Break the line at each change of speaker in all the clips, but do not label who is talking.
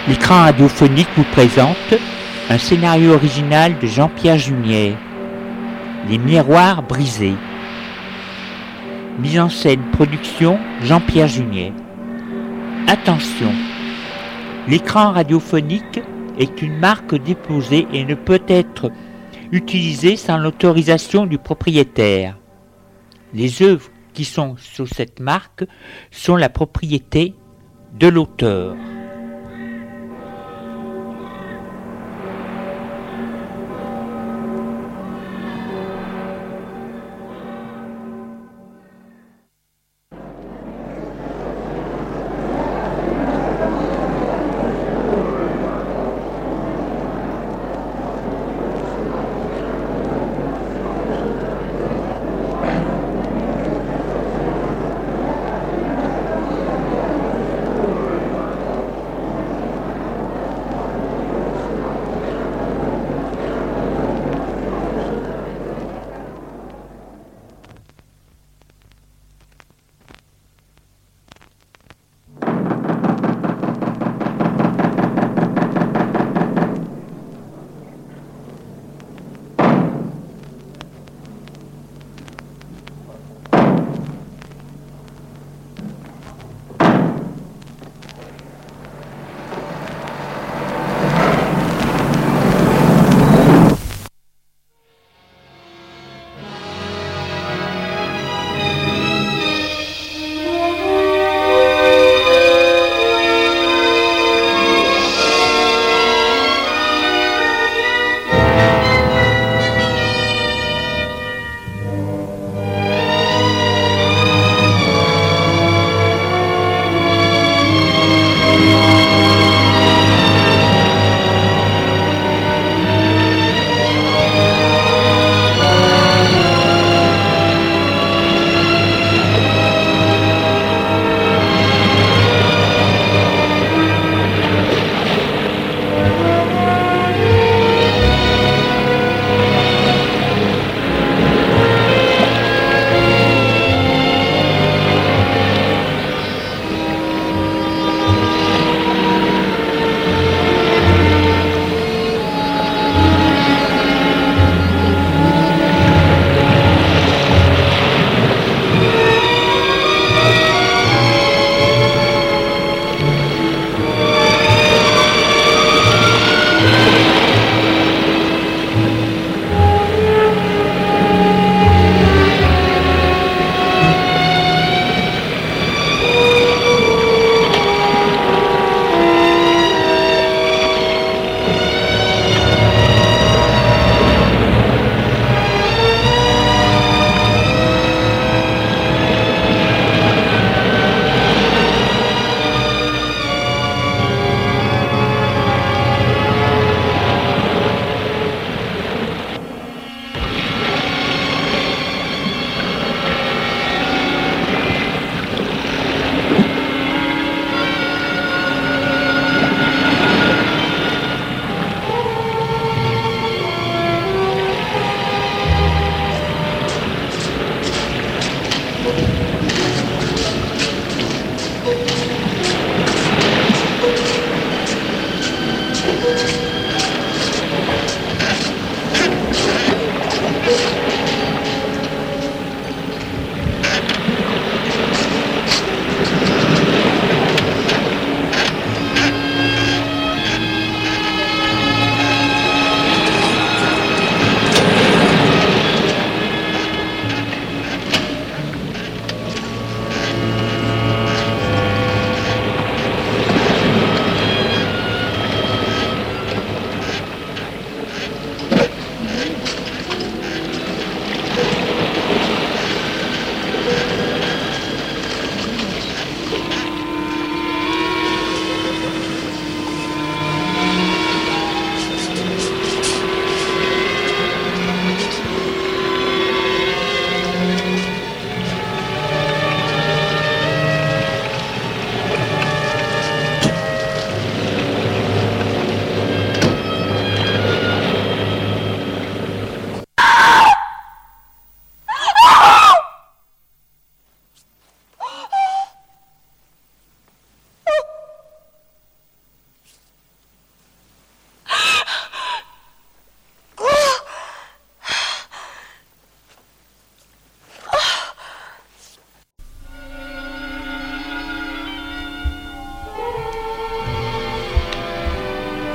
L'écran radiophonique vous présente un scénario original de Jean-Pierre Junier, Les miroirs brisés. Mise en scène, production Jean-Pierre Junier. Attention, l'écran radiophonique est une marque déposée et ne peut être utilisé sans l'autorisation du propriétaire. Les œuvres qui sont sous cette marque sont la propriété de l'auteur.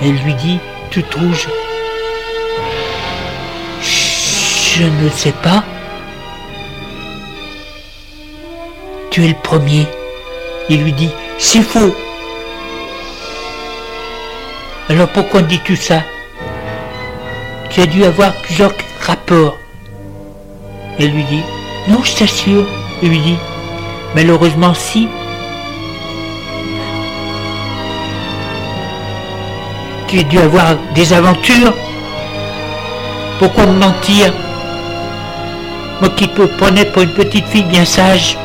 Elle lui dit, toute rouge. Je ne sais pas. Tu es le premier. Il lui dit, c'est faux. Alors pourquoi dis-tu ça? Tu as dû avoir plusieurs rapports. Elle lui dit, non, je t'assure. Il lui dit, malheureusement si. Tu as dû avoir des aventures. Pourquoi me mentir? Moi qui te prenais pour une petite fille bien sage.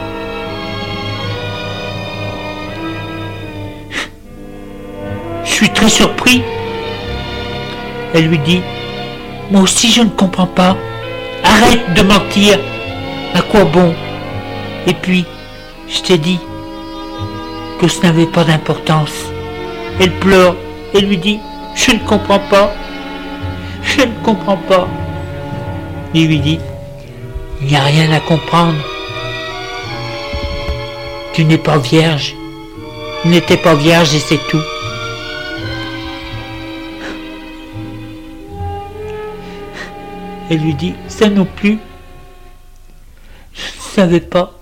Je suis très surpris. Elle lui dit, moi aussi je ne comprends pas. Arrête de mentir. À quoi bon? Et puis, je t'ai dit que ce n'avait pas d'importance. Elle pleure et lui dit, je ne comprends pas. Je ne comprends pas. Il lui dit, il n'y a rien à comprendre. Tu n'es pas vierge. Tu n'étais pas vierge et c'est tout. Elle lui dit, ça non plus. Je ne savais pas.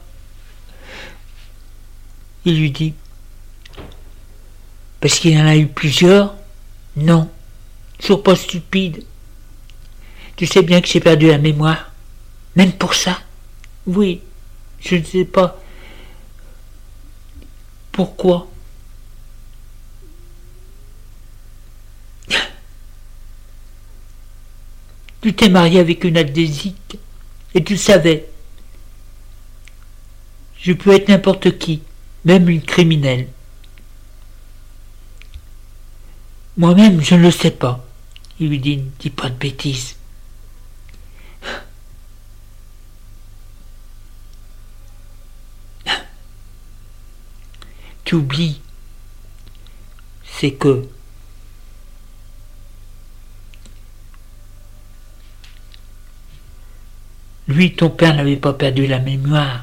Il lui dit, parce qu'il y en a eu plusieurs? Non, toujours pas stupide. Tu sais bien que j'ai perdu la mémoire. Même pour ça? Oui, je ne sais pas. Pourquoi? Tu t'es marié avec une amnésique et tu savais. Je peux être n'importe qui, même une criminelle. Moi-même, je ne le sais pas. Il lui dit, ne dis pas de bêtises. Tu oublies, c'est que lui, ton père, n'avait pas perdu la mémoire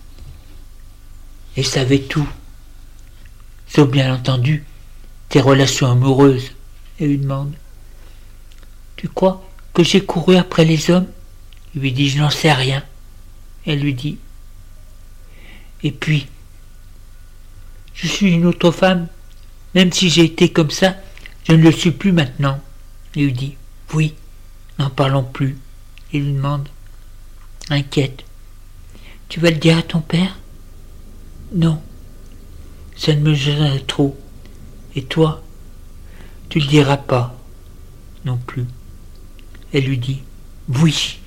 et savait tout, sauf bien entendu tes relations amoureuses. Et lui demande, tu crois que j'ai couru après les hommes? Il lui dit, je n'en sais rien. Elle lui dit, et puis, je suis une autre femme, même si j'ai été comme ça, je ne le suis plus maintenant. Il lui dit, oui, n'en parlons plus. Il lui demande, inquiète, tu vas le dire à ton père? Non, ça ne me gênerait trop. Et toi, tu le diras pas non plus. Elle lui dit, oui.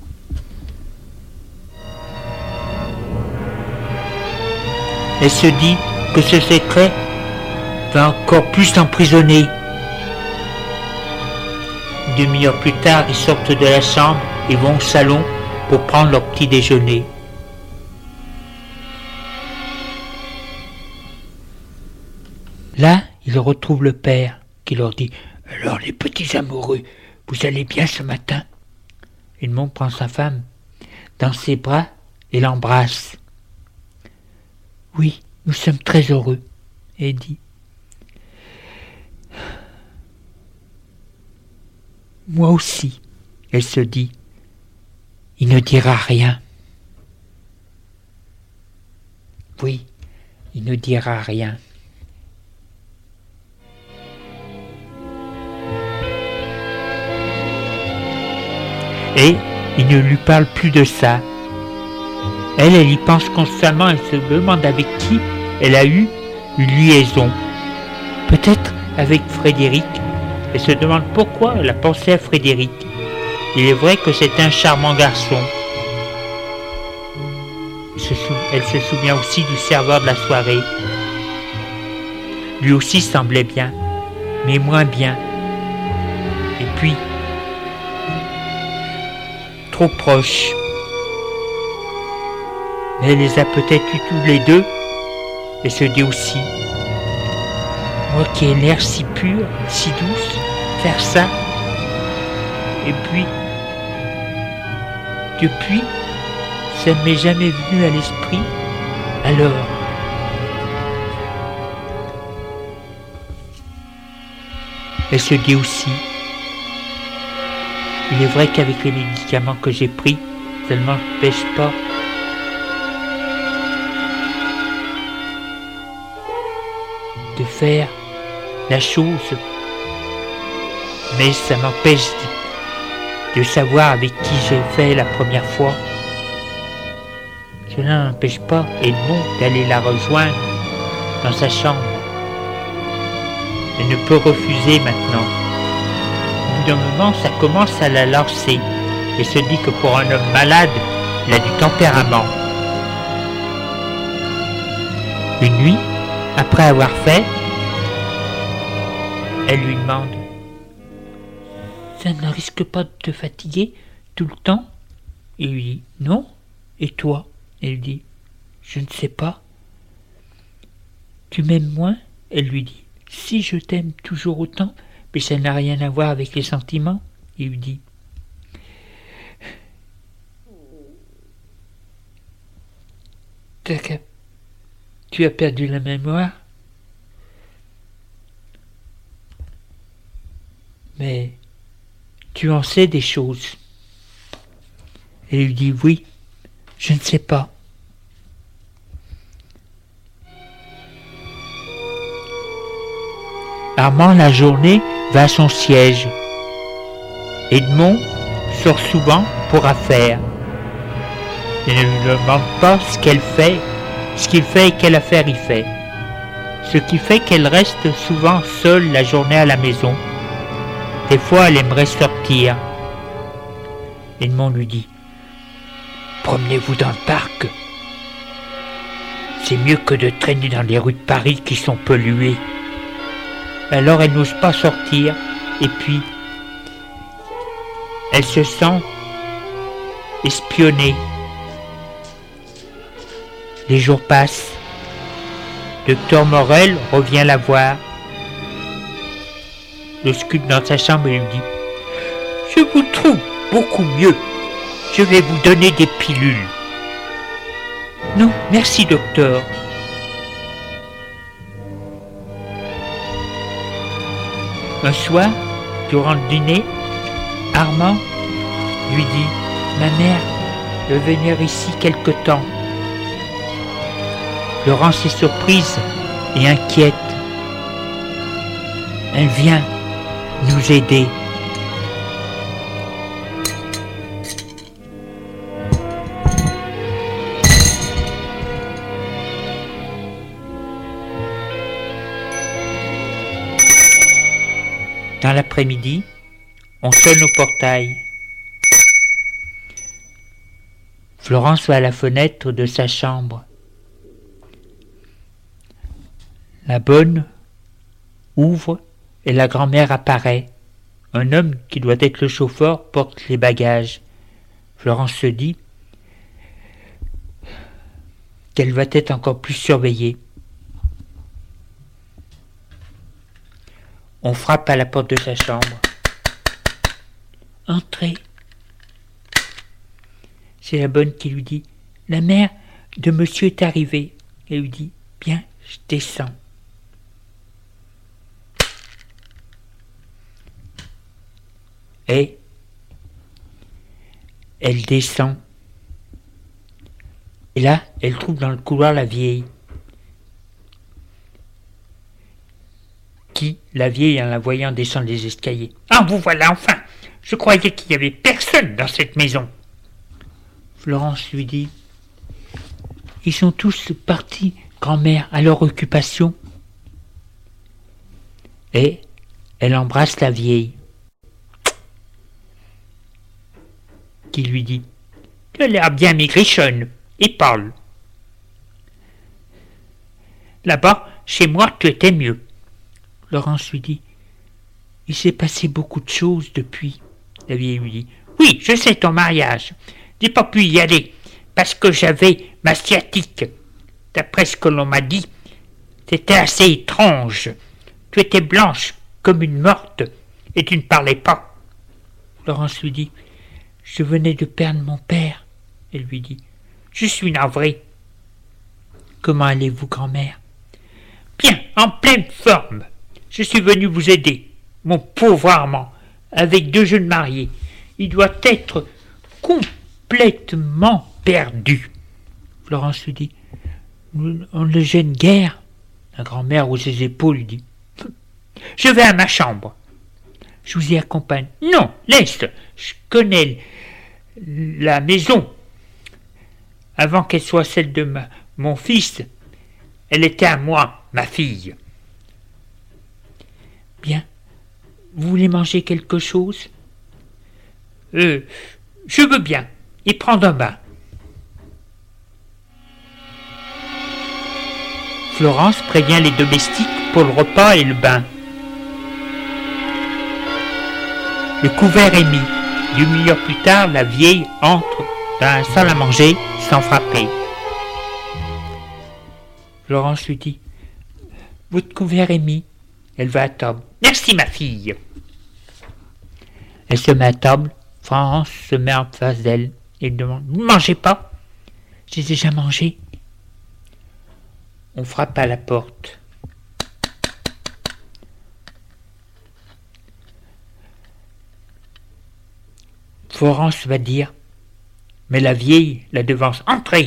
Elle se dit que ce secret va encore plus l'emprisonner. Une demi-heure plus tard, ils sortent de la chambre et vont au salon pour prendre leur petit déjeuner. Là, ils retrouvent le père qui leur dit « Alors les petits amoureux, vous allez bien ce matin ?» Edmond prend sa femme dans ses bras et l'embrasse. « Oui, nous sommes très heureux. » Et dit « Moi aussi. » Elle se dit « Il ne dira rien. » Oui, il ne dira rien. Et il ne lui parle plus de ça. Elle y pense constamment, elle se demande avec qui elle a eu une liaison. Peut-être avec Frédéric. Elle se demande pourquoi elle a pensé à Frédéric. Il est vrai que c'est un charmant garçon. Elle se souvient aussi du serveur de la soirée. Lui aussi semblait bien, mais moins bien. Et puis, trop proche. Mais elle les a peut-être eus tous les deux, et se dit aussi, moi qui ai l'air si pure, si douce, faire ça. Et puis, depuis, ça ne m'est jamais venu à l'esprit. Alors, Elle se dit aussi, il est vrai qu'avec les médicaments que j'ai pris, ça ne m'empêche pas de faire la chose, mais ça m'empêche de savoir avec qui j'ai fait la première fois. Cela n'empêche pas Edmond d'aller la rejoindre dans sa chambre. Elle ne peut refuser maintenant. Au bout d'un moment, ça commence à la lancer et se dit que pour un homme malade, il a du tempérament. Une nuit, après avoir fait, elle lui demande « Ça ne risque pas de te fatiguer tout le temps ?» Il lui dit « Non, et toi ?» Elle dit « Je ne sais pas. »« Tu m'aimes moins ?» Elle lui dit « Si je t'aime toujours autant, mais ça n'a rien à voir avec les sentiments. » Il lui dit « Tu as perdu la mémoire ? Mais tu en sais des choses. » Elle lui dit « Oui, je ne sais pas. » Armand, la journée, va à son siège. Edmond sort souvent pour affaires. Il ne lui demande pas ce qu'il fait et quelle affaire il fait. Ce qui fait qu'elle reste souvent seule la journée à la maison. Des fois, elle aimerait sortir. Edmond lui dit « Promenez-vous dans le parc. C'est mieux que de traîner dans les rues de Paris qui sont polluées. » Alors elle n'ose pas sortir et puis elle se sent espionnée. Les jours passent. Docteur Morel revient la voir. Le sculpte dans sa chambre et lui dit « Je vous trouve beaucoup mieux. Je vais vous donner des pilules. »« Non, merci docteur. » Un soir, durant le dîner, Armand lui dit « Ma mère veut venir ici quelque temps. » Florence est surprise et inquiète. Elle vient nous aider. Dans l'après-midi, on sonne au portail. Florence va à la fenêtre de sa chambre. La bonne ouvre et la grand-mère apparaît. Un homme qui doit être le chauffeur porte les bagages. Florence se dit qu'elle va être encore plus surveillée. On frappe à la porte de sa chambre. « Entrez. » C'est la bonne qui lui dit « La mère de monsieur est arrivée. » Elle lui dit « Bien, je descends. » Et elle descend. Et là, elle trouve dans le couloir la vieille. Qui, la vieille, en la voyant descendre les escaliers. « Ah, vous voilà enfin! Je croyais qu'il n'y avait personne dans cette maison. » Florence lui dit « Ils sont tous partis, grand-mère, à leur occupation. » Et elle embrasse la vieille. Qui lui dit « Tu as l'air bien maigrichonne, et parle. Là-bas, chez moi, tu étais mieux. » Florence lui dit « Il s'est passé beaucoup de choses depuis. » La vieille lui dit « Oui, je sais ton mariage. J'ai pas pu y aller parce que j'avais ma sciatique. D'après ce que l'on m'a dit, c'était assez étrange. Tu étais blanche comme une morte et tu ne parlais pas. » Florence lui dit « Je venais de perdre mon père. » Elle lui dit « Je suis navrée. »« Comment allez-vous, grand-mère ? » « Bien, en pleine forme. Je suis venu vous aider. mon pauvre Armand, avec 2 jeunes mariés. Il doit être complètement perdu. » Florence lui dit, « On ne le gêne guère. » La grand-mère hausse ses épaules lui dit, « Je vais à ma chambre. Je vous y accompagne. »« Non, laisse, je connais la maison. Avant qu'elle soit celle de mon fils, elle était à moi, ma fille. » « Bien. Vous voulez manger quelque chose ? » « Je veux bien. Et prendre un bain. » Florence prévient les domestiques pour le repas et le bain. Le couvert est mis. 1/2 heure plus tard, la vieille entre dans la salle à manger sans frapper. Florence lui dit, « Votre couvert est mis. » Elle va à table. « Merci, ma fille. » Elle se met à table. Florence se met en face d'elle et demande, « Vous ne mangez pas ? » ?»« J'ai déjà mangé. » On frappe à la porte. Florence va dire, mais la vieille la devance. « Entrez !»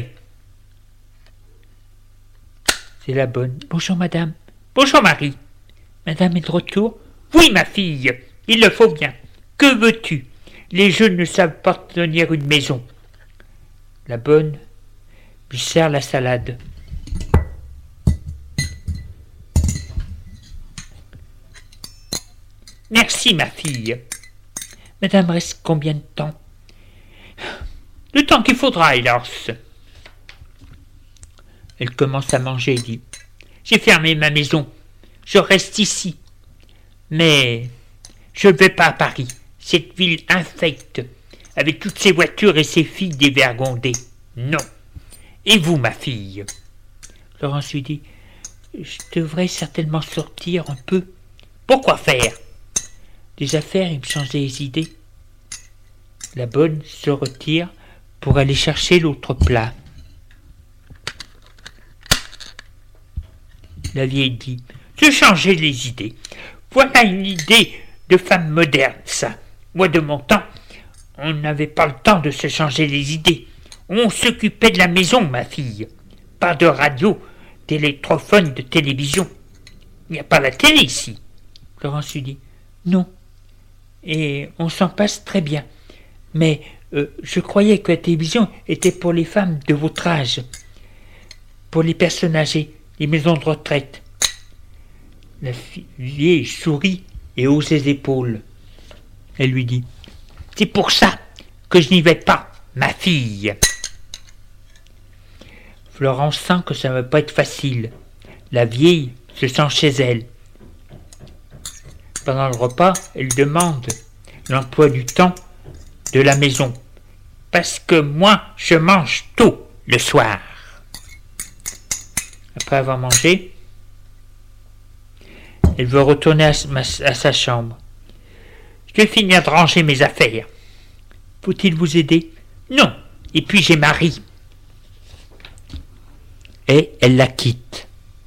C'est la bonne. « Bonjour, madame. »« Bonjour, Marie. »« Madame est de retour ?»« Oui, ma fille, il le faut bien. Que veux-tu ? Les jeunes ne savent pas tenir une maison. » La bonne lui sert la salade. « Merci, ma fille. »« Madame reste combien de temps ? » ?»« Le temps qu'il faudra, hélas. » Elle commence à manger et dit, « J'ai fermé ma maison. Je reste ici. Mais je ne vais pas à Paris, cette ville infecte, avec toutes ces voitures et ces filles dévergondées. Non. Et vous, ma fille ?» Florence lui dit, « Je devrais certainement sortir un peu. »« Pourquoi faire ? » ?»« Des affaires, il me change les idées. » La bonne se retire pour aller chercher l'autre plat. La vieille dit, « Se changer les idées. Voilà une idée de femme moderne, ça. Moi, de mon temps, on n'avait pas le temps de se changer les idées. On s'occupait de la maison, ma fille. Pas de radio, d'électrophone, de télévision. Il n'y a pas la télé ici. » Florence lui dit, « Non. Et on s'en passe très bien. Mais je croyais que la télévision était pour les femmes de votre âge, pour les personnes âgées, les maisons de retraite. » La vieille sourit et hausse les épaules. Elle lui dit, « C'est pour ça que je n'y vais pas, ma fille. » Florence sent que ça ne va pas être facile. La vieille se sent chez elle. Pendant le repas, elle demande l'emploi du temps de la maison. « Parce que moi, je mange tôt le soir. » Après avoir mangé, elle veut retourner à sa chambre. « Je vais finir de ranger mes affaires. Faut-il vous aider ? » ?»« Non. Et puis j'ai Marie. » Et elle la quitte.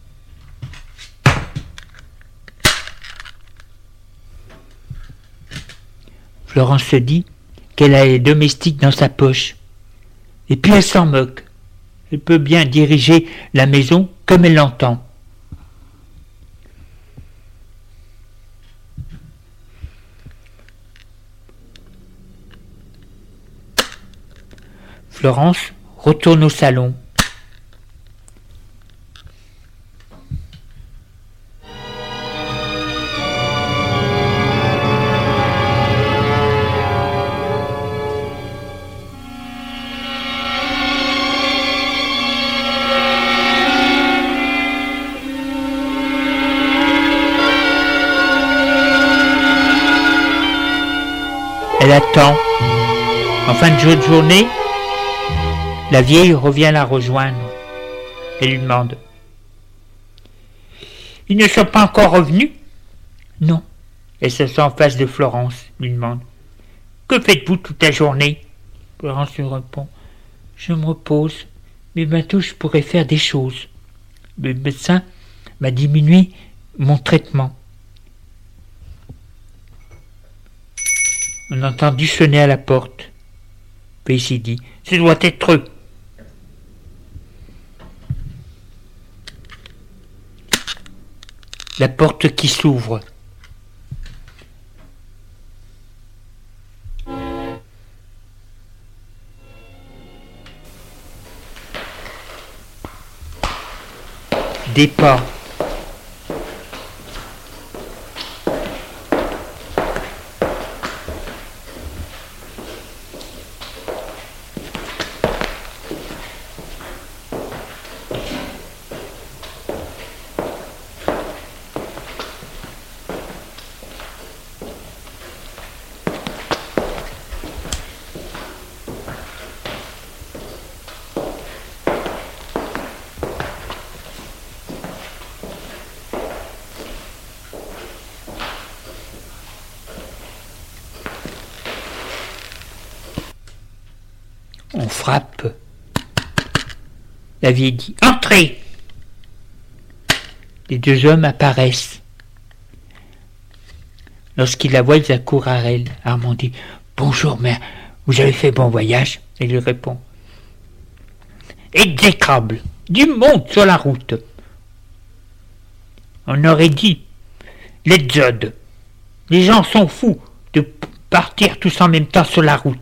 Florence se dit qu'elle a les domestiques dans sa poche. Et puis elle s'en moque. Elle peut bien diriger la maison comme elle l'entend. Florence retourne au salon. Elle attend. En fin de journée, la vieille revient la rejoindre. Elle lui demande, « Ils ne sont pas encore revenus ? » ?»« Non. » Elle se sent en face de Florence, lui demande, « Que faites-vous toute la journée ?» Florence lui répond, « Je me repose, mais bientôt je pourrai faire des choses. Le médecin m'a diminué mon traitement. » On a entendu sonner à la porte. Puis il s'est dit, ce doit être eux. La porte qui s'ouvre. Des pas. On frappe. La vieille dit « Entrez !» Les deux hommes apparaissent. Lorsqu'ils la voient, ils accourent à elle. Armand dit « Bonjour mère, vous avez fait bon voyage ?» Elle lui répond « Exécrable, du monde sur la route !» On aurait dit « L'exode, les gens sont fous de partir tous en même temps sur la route. »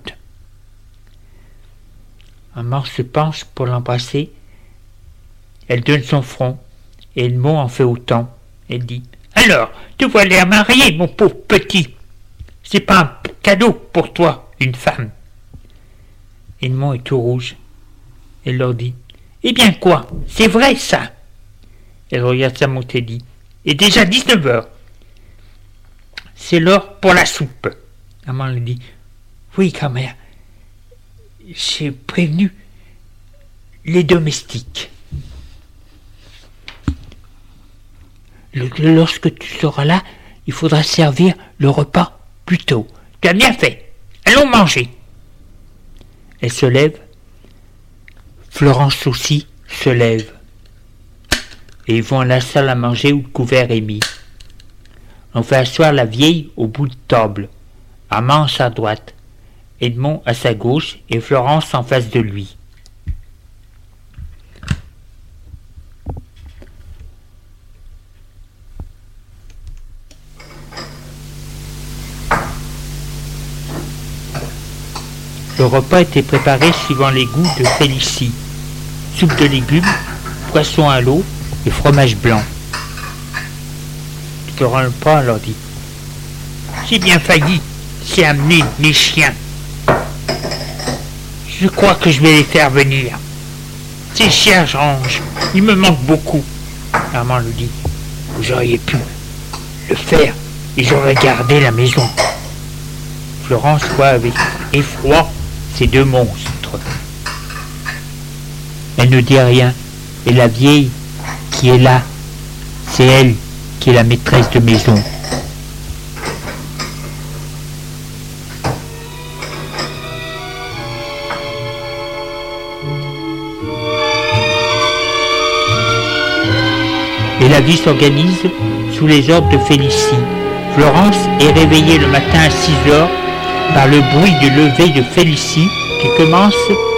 Maman se penche pour l'embrasser. Elle donne son front, et Edmond en fait autant. Elle dit « Alors, te voilà marié, mon pauvre petit. C'est pas un cadeau pour toi, une femme. » Edmond est tout rouge. Elle leur dit « Eh bien quoi, c'est vrai ça ?» Elle regarde sa montre et dit « Et déjà 19 heures. C'est l'heure pour la soupe. » Maman lui dit « Oui, grand-mère. J'ai prévenu les domestiques. Lorsque tu seras là, il faudra servir le repas plus tôt. Tu as bien fait. Allons manger. » Elle se lève. Florence aussi se lève. Et ils vont à la salle à manger où le couvert est mis. On fait asseoir la vieille au bout de table. Armand à sa droite, Edmond à sa gauche et Florence en face de lui. Le repas était préparé suivant les goûts de Félicie. Soupe de légumes, poisson à l'eau et fromage blanc. Florent le pas leur dit « J'ai bien failli, c'est amener mes chiens. Je crois que je vais les faire venir. Ces chiens range, il me manque beaucoup. » Armand lui dit « Vous auriez pu le faire et j'aurais gardé la maison. » Florence voit avec effroi ces deux monstres. Elle ne dit rien, et la vieille qui est là, c'est elle qui est la maîtresse de maison. Et la vie s'organise sous les ordres de Félicie. Florence est réveillée le matin à 6 heures par le bruit du lever de Félicie qui commence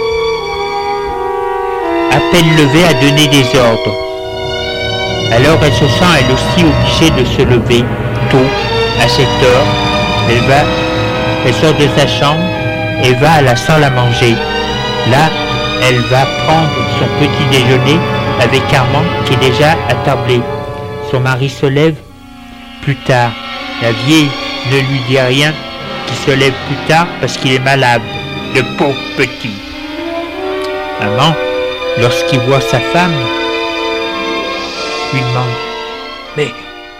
à peine levée à donner des ordres. Alors elle se sent elle aussi obligée de se lever tôt, à 7 heures. Elle sort de sa chambre et va à la salle à manger. Là, elle va prendre son petit déjeuner avec Armand qui est déjà attablé. Son mari se lève plus tard. La vieille ne lui dit rien, qui se lève plus tard parce qu'il est malade, le pauvre petit. Maman, lorsqu'il voit sa femme, lui demande « Mais... »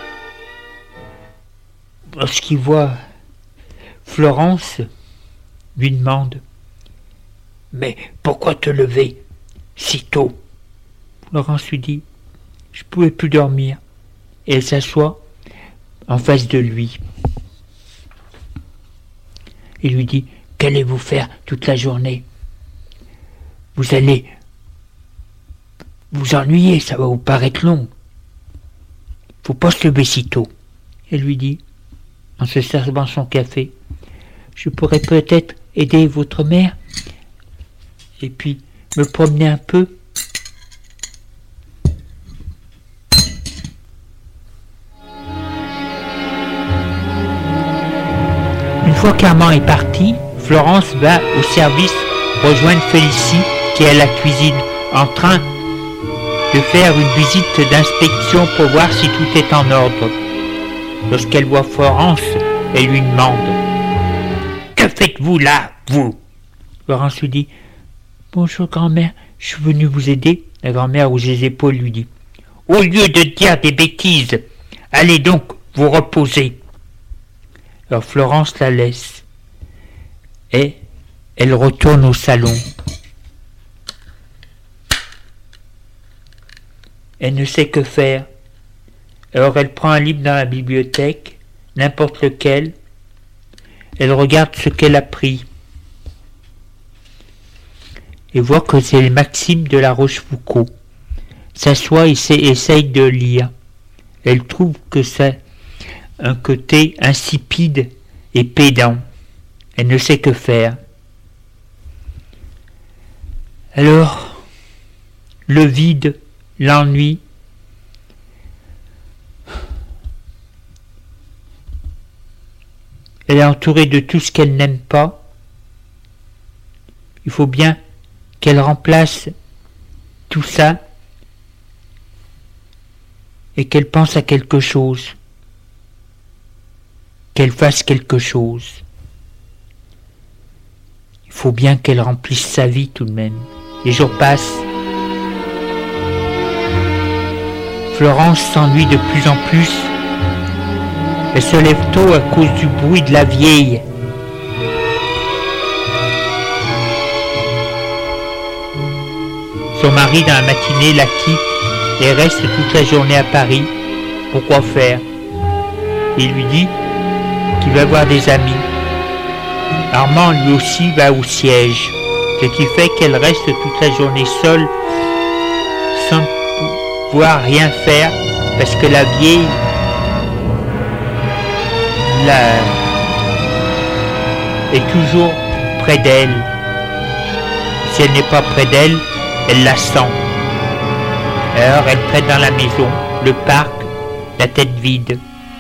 Lorsqu'il voit Florence, lui demande « Mais pourquoi te lever si tôt ?» Florence lui dit « Je ne pouvais plus dormir. » Et elle s'assoit en face de lui. Il lui dit « Qu'allez-vous faire toute la journée ? Vous allez vous ennuyer, ça va vous paraître long. Faut pas se lever si tôt. » Elle lui dit, en se servant son café, « je pourrais peut-être aider votre mère et puis me promener un peu. Une fois qu'Armand est parti, Florence va au service rejoindre Félicie qui est à la cuisine en train de faire une visite d'inspection pour voir si tout est en ordre. Lorsqu'elle voit Florence, elle lui demande « Que faites-vous là, vous ?» Florence lui dit « Bonjour grand-mère, je suis venue vous aider. » La grand-mère hausse les épaules lui dit « Au lieu de dire des bêtises, allez donc vous reposer. » Alors Florence la laisse et elle retourne au salon. Elle ne sait que faire. Alors elle prend un livre dans la bibliothèque, n'importe lequel. Elle regarde ce qu'elle a pris et voit que c'est les Maximes de La Rochefoucauld. S'assoit et essaye de lire. Elle trouve que c'est un côté insipide et pédant. Elle ne sait que faire. Alors, le vide, l'ennui, elle est entourée de tout ce qu'elle n'aime pas. Il faut bien qu'elle remplace tout ça et qu'elle pense à quelque chose, qu'elle fasse quelque chose. Il faut bien qu'elle remplisse sa vie tout de même. Les jours passent. Florence s'ennuie de plus en plus. Elle se lève tôt à cause du bruit de la vieille. Son mari, dans la matinée, la quitte et reste toute la journée à Paris. Pourquoi faire? Il lui dit qu'il va voir des amis. Armand, lui aussi, va au siège, ce qui fait qu'elle reste toute la journée seule, sans pouvoir rien faire, parce que la vieille est toujours près d'elle. Si elle n'est pas près d'elle, elle la sent. Alors elle traîne dans la maison, le parc, la tête vide.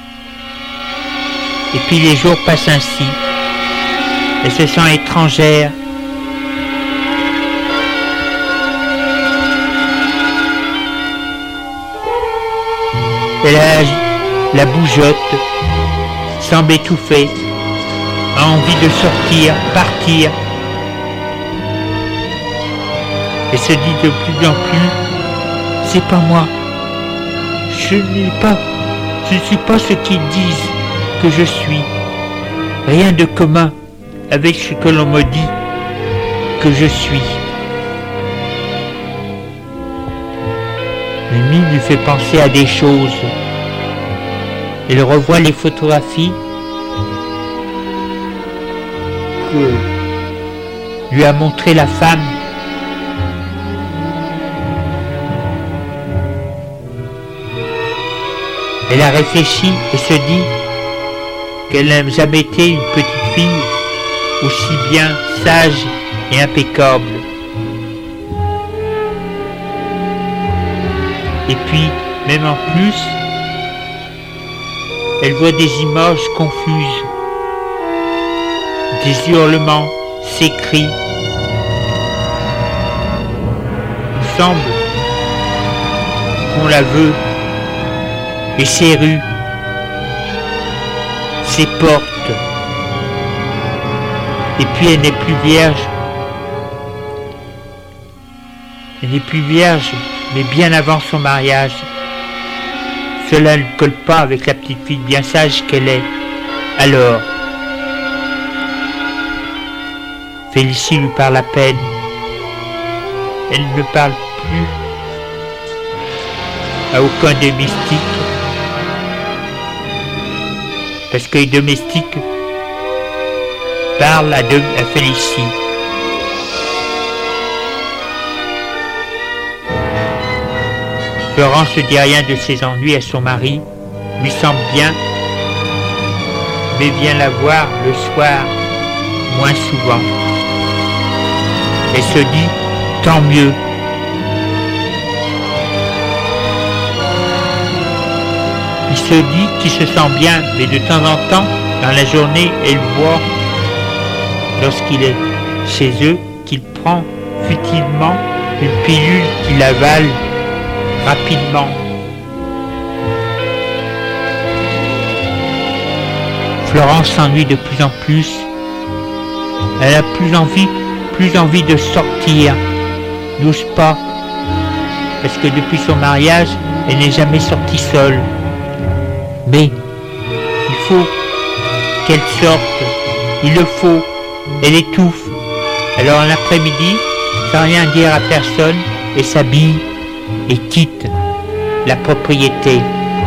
Et puis les jours passent ainsi. Elle se sent étrangère. Elle a la bougeotte, semble étouffée, a envie de sortir, partir. Elle se dit de plus en plus, c'est pas moi. Je ne suis pas ce qu'ils disent que je suis. Rien de commun avec ce que l'on me dit que je suis. Le mime lui fait penser à des choses. Elle revoit les photographies que lui a montré la femme. Elle a réfléchi et se dit qu'elle n'a jamais été une petite fille aussi bien sage et impeccable. Et puis, même en plus, elle voit des images confuses, des hurlements, ces cris. Il semble qu'on la veut, et ses rues, ses portes. Et puis elle n'est plus vierge. Elle n'est plus vierge, mais bien avant son mariage. Cela ne colle pas avec la petite fille bien sage qu'elle est. Alors, Félicie lui parle à peine. Elle ne parle plus à aucun domestique, parce que les domestiques parlent à Félicie. Florence ne dit rien de ses ennuis à son mari, lui semble bien, mais vient la voir le soir moins souvent. Elle se dit tant mieux. Il se dit qu'il se sent bien, mais de temps en temps, dans la journée, elle voit, lorsqu'il est chez eux, qu'il prend futilement une pilule qu'il avale rapidement. Florence s'ennuie de plus en plus. Elle a plus envie de sortir. N'ose pas, parce que depuis son mariage, elle n'est jamais sortie seule. Mais il faut qu'elle sorte. Il le faut. Elle étouffe. Alors en après-midi, sans rien dire à personne, elle s'habille et quitte la propriété.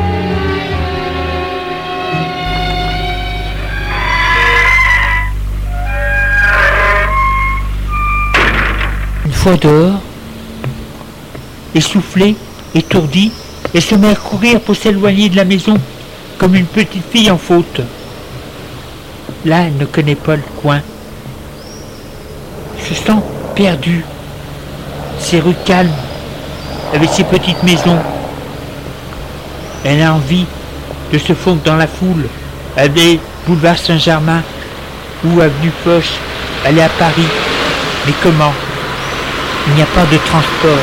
Une fois dehors, essoufflée, étourdie, elle se met à courir pour s'éloigner de la maison, comme une petite fille en faute. Là, elle ne connaît pas le coin. Elle se sent perdue. Ces rues calmes, avec ces petites maisons. Elle a envie de se fondre dans la foule, aller boulevard Saint-Germain ou avenue Foch, aller à Paris. Mais comment? Il n'y a pas de transport.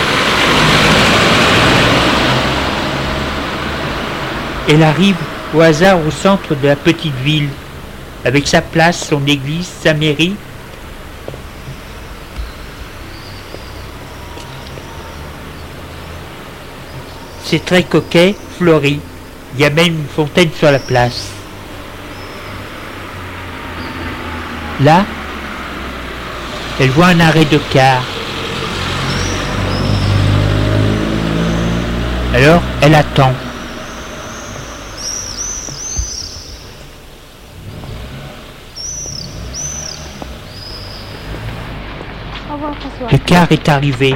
Elle arrive au hasard au centre de la petite ville, avec sa place, son église, sa mairie. C'est très coquet, fleuri. Il y a même une fontaine sur la place. Là, elle voit un arrêt de car. Alors, elle attend. Le car est arrivé.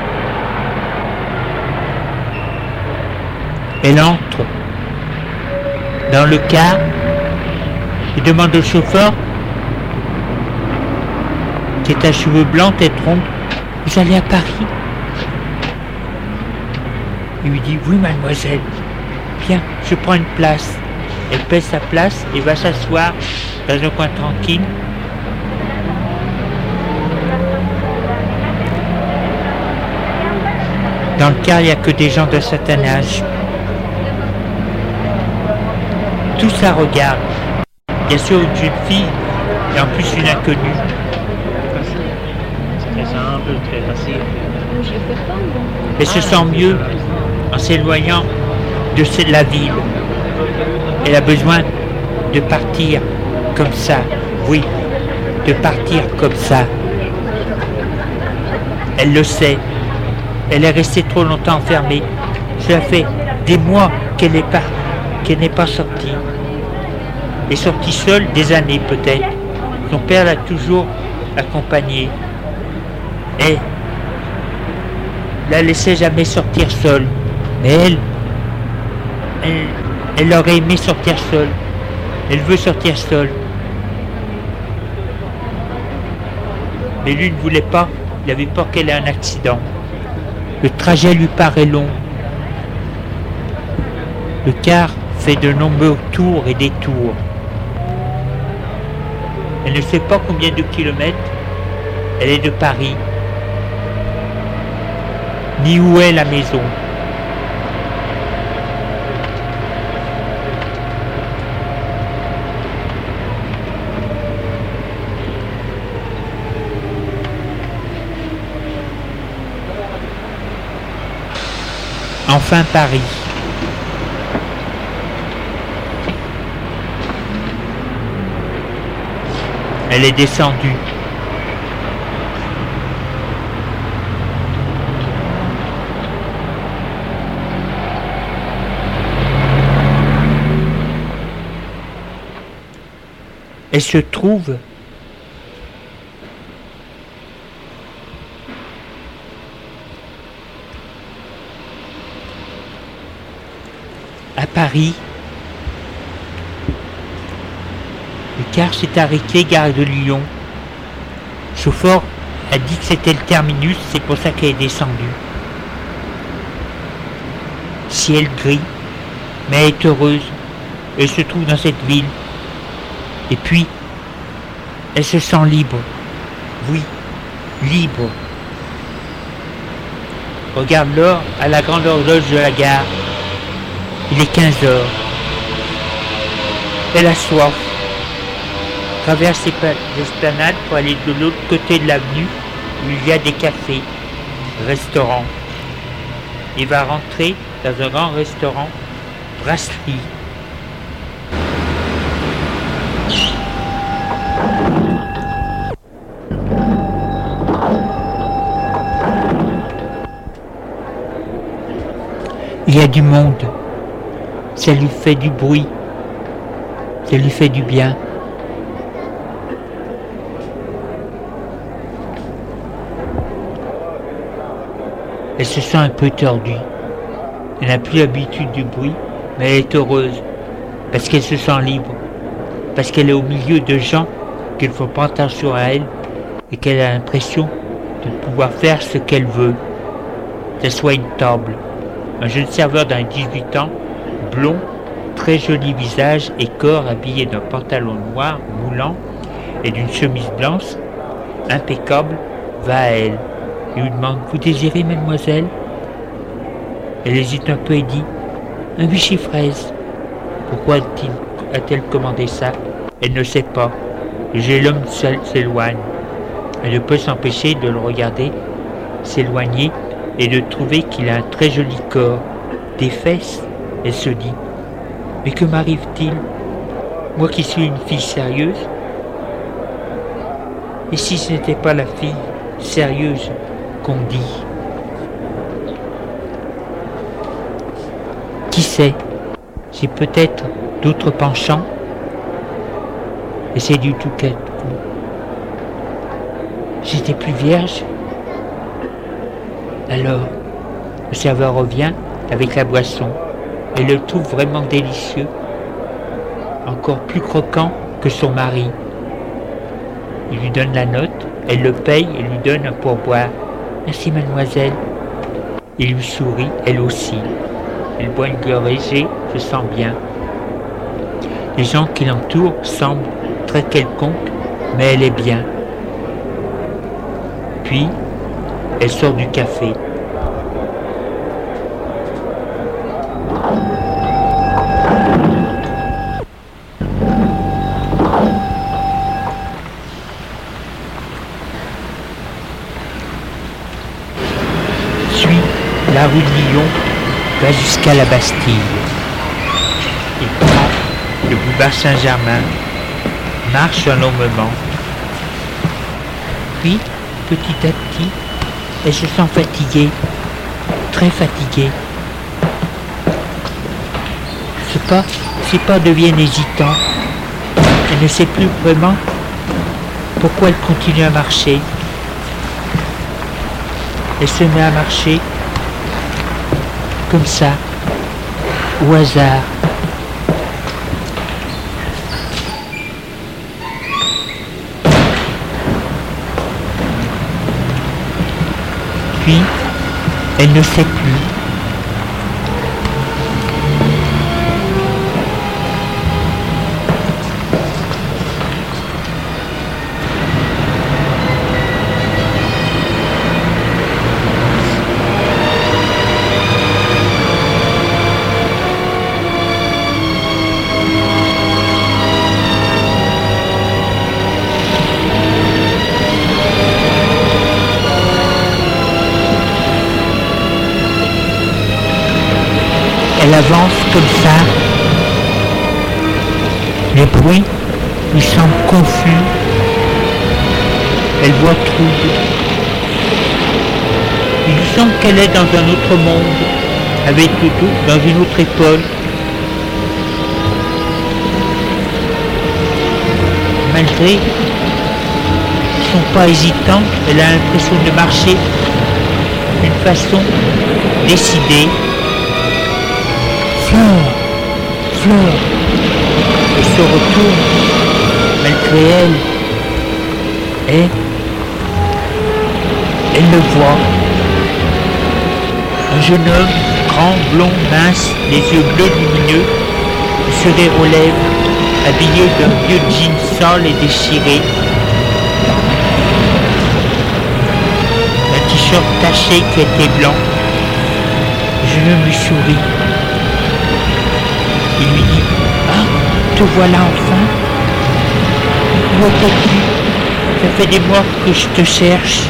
Elle entre dans le car et demande au chauffeur, qui est à cheveux blancs, tête ronde, « Vous allez à Paris ?» Il lui dit « Oui, mademoiselle. » « Bien, je prends une place. » Elle paie sa place et va s'asseoir dans un coin tranquille. Dans le car, il n'y a que des gens d'un certain âge. Tout ça regarde. Bien sûr, une jeune fille et en plus une inconnue.
C'est très simple, très facile.
Elle se sent mieux en s'éloignant de la ville. Elle a besoin de partir comme ça. Oui, de partir comme ça. Elle le sait. Elle est restée trop longtemps enfermée. Cela fait des mois qu'elle n'est pas sortie. Elle est sortie seule des années peut-être. Son père l'a toujours accompagnée. Et la laissait jamais sortir seule. Mais elle aurait aimé sortir seule. Elle veut sortir seule. Mais lui ne voulait pas. Il avait peur qu'elle ait un accident. Le trajet lui paraît long. Le car fait de nombreux tours et détours. Elle ne sait pas combien de kilomètres. Elle est de Paris. Ni où est la maison. Enfin Paris. Elle est descendue. Elle se trouve à Paris. Le car s'est arrêté gare de Lyon. Le chauffeur a dit que c'était le terminus, c'est pour ça qu'elle est descendue. Ciel gris, mais elle est heureuse. Elle se trouve dans cette ville. Et puis, elle se sent libre. Oui, libre. Regarde l'heure à la grande horloge de la gare. Il est 15 heures. Elle a soif. Traverse l'esplanade pour aller de l'autre côté de l'avenue où il y a des cafés, restaurants. Il va rentrer dans un grand restaurant, brasserie. Il y a du monde. Ça lui fait du bruit. Ça lui fait du bien. Elle se sent un peu tordue. Elle n'a plus l'habitude du bruit, mais elle est heureuse. Parce qu'elle se sent libre. Parce qu'elle est au milieu de gens qui ne font pas attention à elle et qu'elle a l'impression de pouvoir faire ce qu'elle veut. Qu'elle soit une table. Un jeune serveur d'un 18 ans, blond, très joli visage et corps habillé d'un pantalon noir moulant et d'une chemise blanche, impeccable, va à elle. Il lui demande « Vous désirez, mademoiselle ?» Elle hésite un peu et dit « Un Vichy fraise. » Pourquoi a-t-elle commandé ça? Elle ne sait pas. Le jeune homme s'éloigne. Elle ne peut s'empêcher de le regarder s'éloigner et de trouver qu'il a un très joli corps, des fesses. Elle se dit « Mais que m'arrive-t-il? Moi qui suis une fille sérieuse? Et si ce n'était pas la fille sérieuse qu'on dit? Qui sait? J'ai peut-être d'autres penchants? Et c'est du tout quelque coup. J'étais plus vierge? Alors, le serveur revient avec la boisson et le trouve vraiment délicieux, encore plus croquant que son mari. Il lui donne la note, elle le paye et lui donne un pourboire. Merci mademoiselle. Il lui sourit, elle aussi. Elle boit une gorgée, se sent bien. Les gens qui l'entourent semblent très quelconques, mais elle est bien. Puis, elle sort du café. Suit la rue de Lyon, va jusqu'à la Bastille. Il prend le boulevard Saint-Germain, marche un long moment. Puis, petit à petit, elle se sent fatiguée, très fatiguée. Ses pas deviennent hésitants. Elle ne sait plus vraiment pourquoi elle continue à marcher. Elle se met à marcher comme ça, au hasard. Puis, elle ne sait plus. Elle avance comme ça. Les bruits lui semblent confus. Elle voit trouble. Il lui semble qu'elle est dans un autre monde, avec Toto dans une autre époque. Malgré son pas hésitant, elle a l'impression de marcher d'une façon décidée. Flore, elle se retourne, malgré elle. Et elle le voit. Un jeune homme, grand, blond, mince, les yeux bleus lumineux, le sourire aux lèvres, habillé d'un vieux jean sale et déchiré, un t-shirt taché qui était blanc. Le jeune homme lui sourit. Il lui dit: ah, te voilà enfin. Où étais-tu? Ça fait des mois que je te cherche.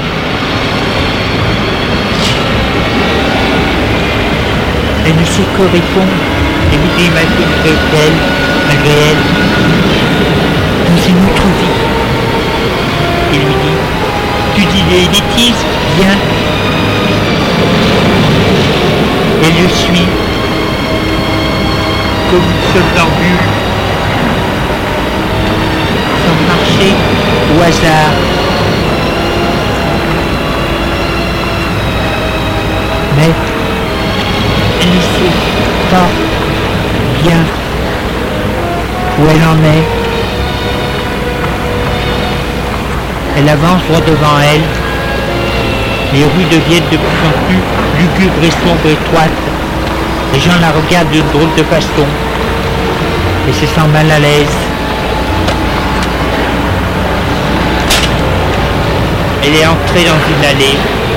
Elle ne sait que répondre. Et lui dit: malgré elle, dans une autre vie. Il lui dit: tu dis des bêtises? Viens. Elle le suit comme une somnambule, sans marcher au hasard. Mais elle ne sait pas bien où elle en est. Elle avance droit devant elle. Les rues deviennent de plus en plus lugubres et sombres et étroites. Les gens la regardent d'une drôle de façon et se sentent mal à l'aise. Elle est entrée dans une allée.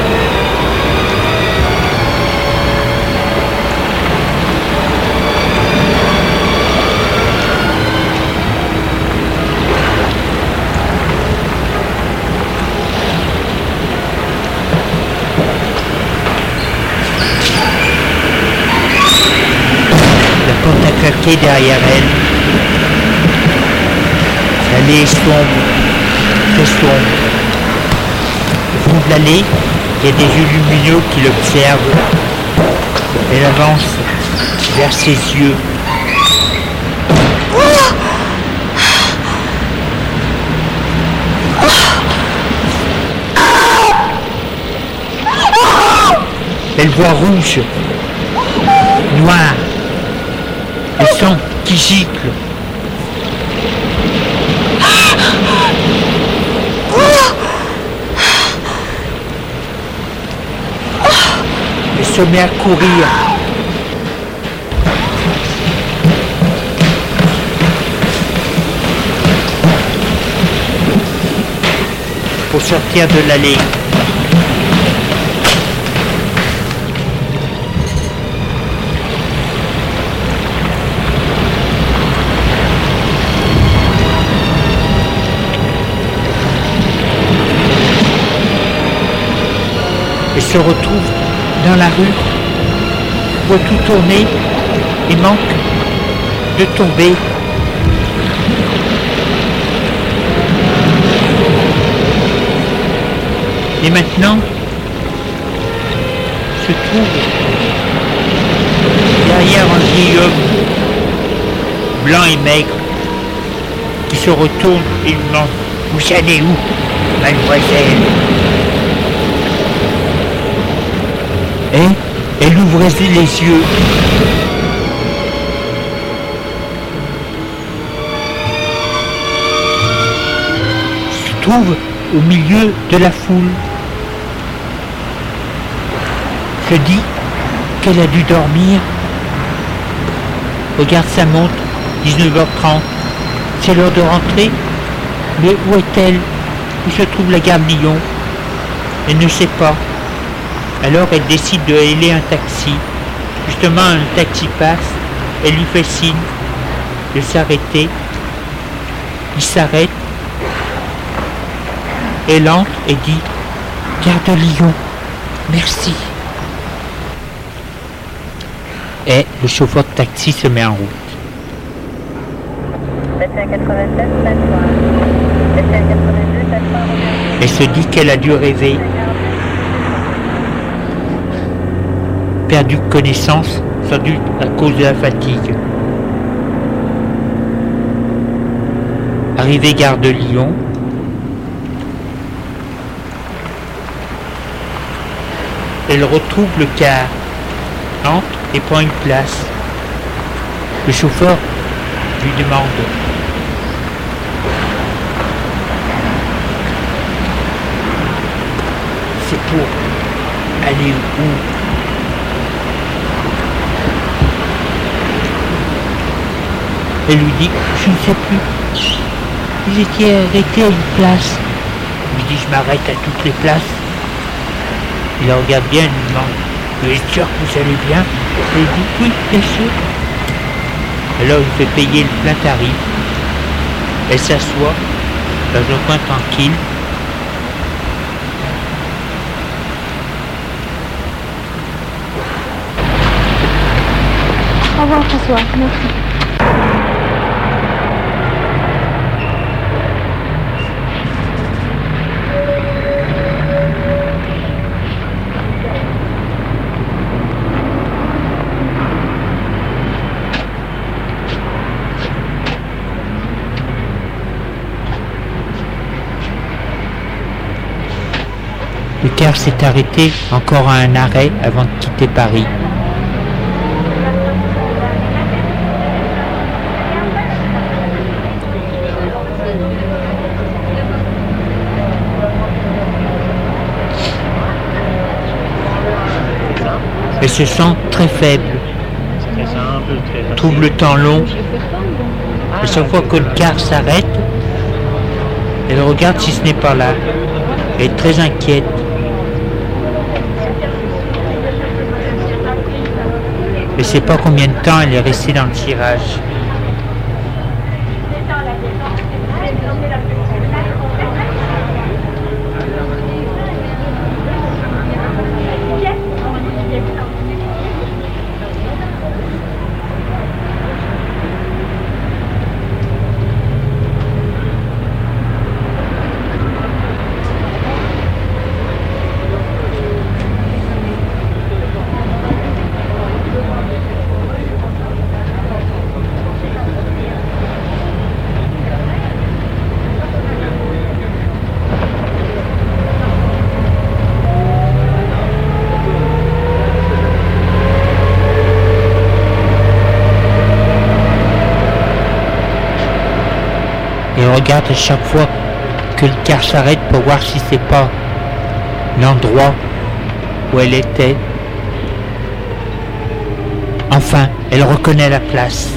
Derrière elle. L'allée est sombre, très sombre. Au fond de l'allée, il y a des yeux lumineux qui l'observent. Elle avance vers ses yeux. Elle voit rouge, noir. Le sang qui gicle. Elle se met à courir. Pour sortir de l'allée. Elle se retrouve dans la rue, voit tout tourner et manque de tomber. Et maintenant, se trouve derrière un vieil homme, blanc et maigre, qui se retourne et lui demande: vous allez où, mademoiselle? Et elle ouvre les yeux. Se trouve au milieu de la foule. Se dit qu'elle a dû dormir. Regarde sa montre, 19h30. C'est l'heure de rentrer. Mais où est-elle? Où se trouve la gare de Lyon? Elle ne sait pas. Alors elle décide de haler un taxi. Justement, un taxi passe, elle lui fait signe de s'arrêter. Il s'arrête. Elle entre et dit: gare de Lyon, merci. Et le chauffeur de taxi se met en route. Elle se dit qu'elle a dû rêver. Perdu connaissance, sans doute à cause de la fatigue. Arrivée gare de Lyon, elle retrouve le car, entre et prend une place. Le chauffeur lui demande: C'est pour aller où? Elle lui dit, je ne sais plus. Vous étiez arrêté à une place. Il lui dit, je m'arrête à toutes les places. Il la regarde bien, il lui demande, vous êtes sûr que vous allez bien? Elle lui dit, oui, bien sûr. Alors il fait payer le plein tarif. Elle s'assoit dans un coin tranquille.
Au revoir François, merci.
Le car s'est arrêté encore à un arrêt avant de quitter Paris. Elle se sent très faible, trouve le temps long, et chaque fois que le car s'arrête, elle regarde si ce n'est pas là. Elle est très inquiète. Elle ne sait pas combien de temps elle est restée dans le tirage. Elle regarde à chaque fois que le car s'arrête pour voir si c'est pas l'endroit où elle était. Enfin, elle reconnaît la place.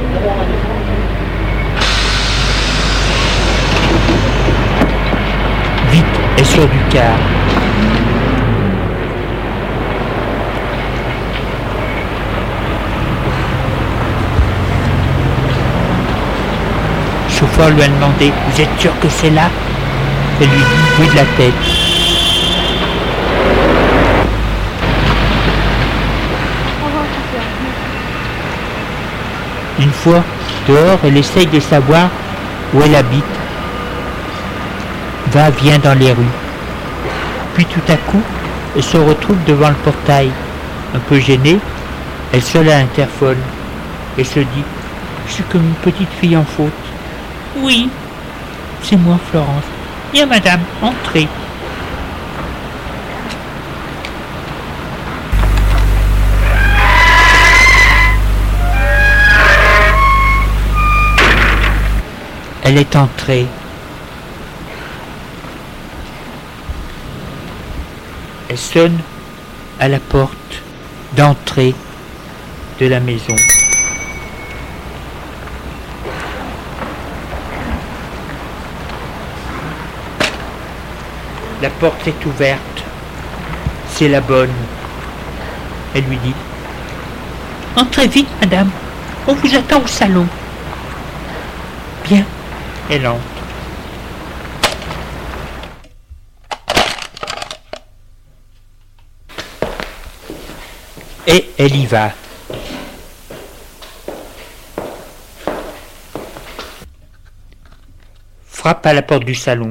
Vite, elle sort du car. Le chauffeur lui a demandé, vous êtes sûr que c'est là? Elle lui dit oui de la tête. Une fois dehors, elle essaye de savoir où elle habite. Va, vient dans les rues. Puis tout à coup, elle se retrouve devant le portail. Un peu gênée, elle sonne à l'interphone. Elle se dit, je suis comme une petite fille en faute. Oui, c'est moi Florence. Bien madame, entrez. Elle est entrée. Elle sonne à la porte d'entrée de la maison. La porte est ouverte. C'est la bonne. Elle lui dit, entrez vite, madame. On vous attend au salon. Bien. Elle entre. Et elle y va. Frappe à la porte du salon.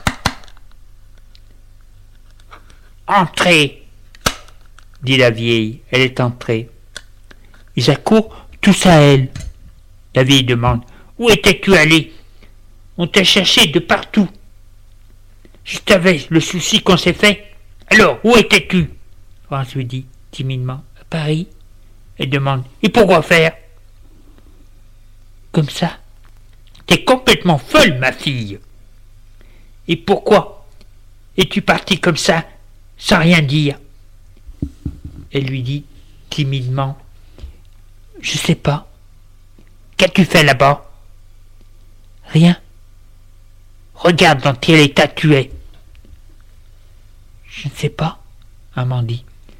Entrez, dit la vieille. Elle est entrée. Ils accourent tous à elle. La vieille demande, où étais-tu allé? On t'a cherché de partout. Je savais le souci qu'on s'est fait. Alors, où étais-tu? France lui dit timidement, à Paris. Elle demande, et pourquoi faire? Comme ça. T'es complètement folle, ma fille. Et pourquoi es-tu partie comme ça? sans rien dire. Elle lui dit timidement, « Je sais pas. Qu'as-tu fait là-bas ?»« Rien. Regarde dans quel état tu es. »« Je ne sais pas, » maman dit.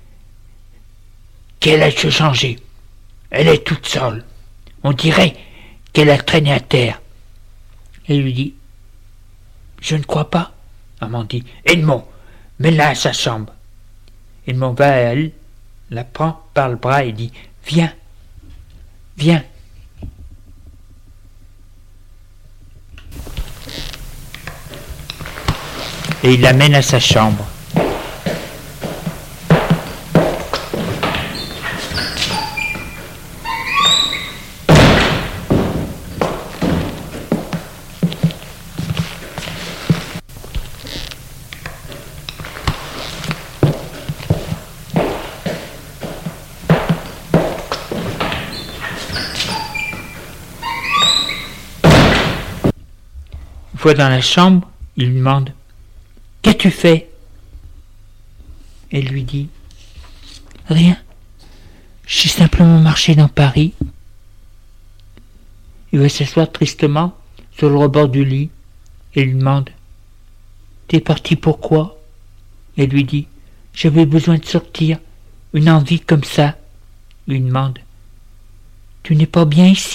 « Qu'elle a se changé. Elle est toute seule. On dirait qu'elle a traîné à terre. » Elle lui dit, « Je ne crois pas, » maman dit. « Edmond, mets-la à sa chambre. » Edmond va à elle, la prend par le bras et dit, « Viens, viens. » Et il l'amène à sa chambre. Une fois dans la chambre, il lui demande, « Qu'as-tu fait ?» Elle lui dit, « Rien, j'ai simplement marché dans Paris. » Il va s'asseoir tristement sur le rebord du lit et lui demande, « T'es parti pourquoi ?» Elle lui dit, « J'avais besoin de sortir, une envie comme ça. » Il lui demande, « Tu n'es pas bien ici ?»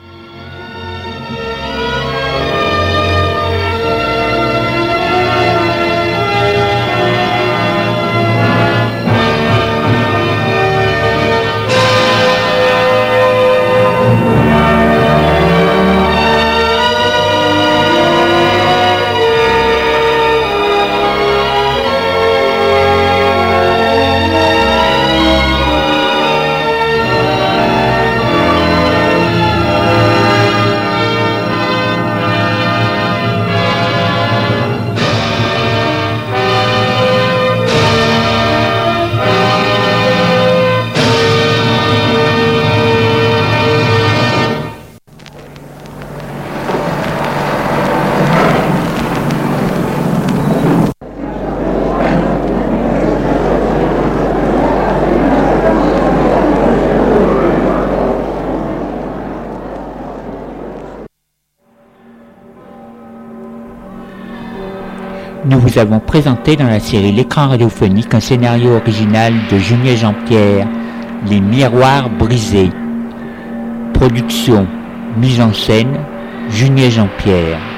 Nous vous avons présenté dans la série L'écran radiophonique un scénario original de Junier Jean-Pierre, Les miroirs brisés. Production, mise en scène, Junier Jean-Pierre.